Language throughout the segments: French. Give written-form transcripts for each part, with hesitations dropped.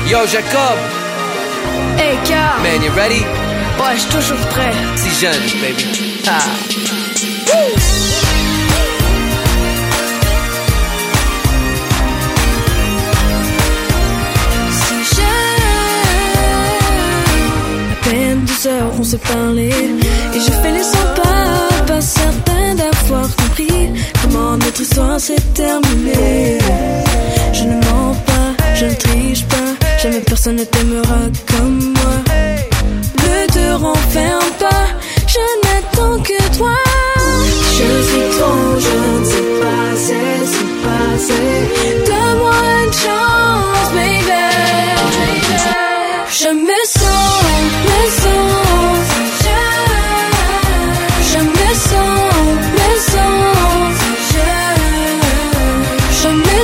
Yo, Jacob. Hey, Car. Man, you ready? Ouais, j'suis toujours prêt. Si jeune, baby. Ah. Si jeune. À peine 2 heures, on s'est parlé. Et j'ai fait les 100 pas certain d'avoir compris comment notre histoire s'est terminée. Je ne mens pas, je ne triche pas. Jamais personne ne t'aimera comme moi. Ne te renferme pas, je n'attends que toi. Je suis trop jeune, c'est passé. Donne-moi une chance, baby. Je me sens je me sens je me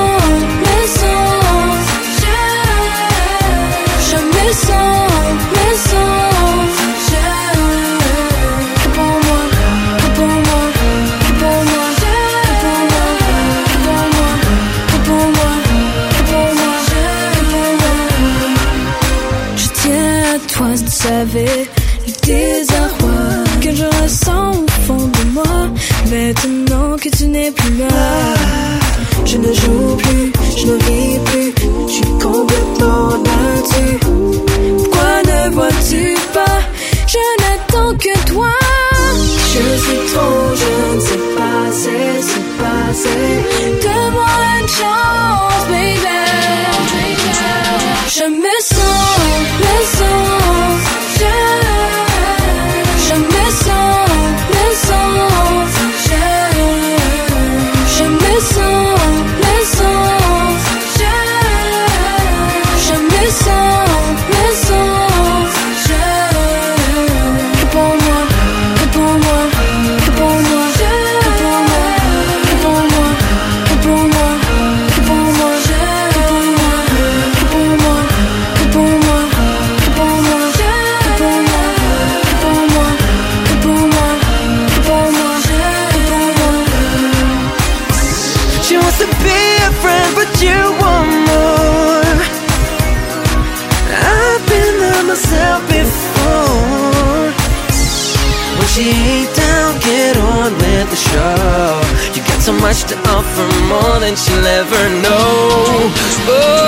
sens réponds-moi je tiens à toi, tu savais le désarroi que je ressens au fond de moi. Maintenant que tu n'es plus là, je ne joue plus, je ne ris plus, je suis complètement là-dessus. Pourquoi ne vois-tu pas? Je n'attends que toi. Je suis trop jeune, c'est passé. Donne-moi une chance, baby. Je me sens je me She ain't down, get on with the show. You got so much to offer, more than she'll ever know. Oh.